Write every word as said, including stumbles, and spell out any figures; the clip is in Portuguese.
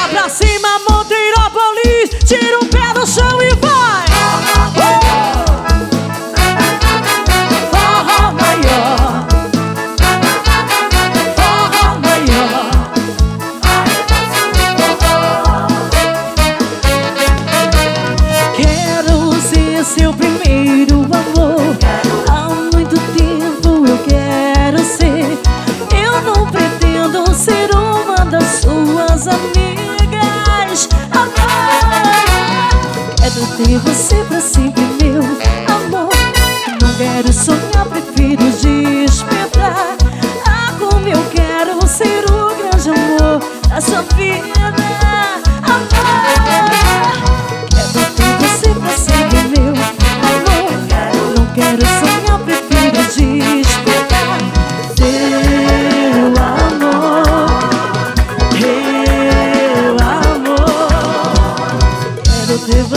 Joga pra cima, Monterópolis, tira o pé do chão e vai. Forró maior, forró maior. Quero ser seu primeiro amor. Há muito tempo eu quero ser. Eu não pretendo ser uma das suas amigas. Amor, quero ter você pra sempre, meu amor. Não quero sonhar, prefiro despertar. Ah, como eu quero ser o grande amor da sua vida. Amor, quero ter você pra sempre, meu amor. Não quero sonhar, prefiro despertar. Seu amor, meu amor, quero ter você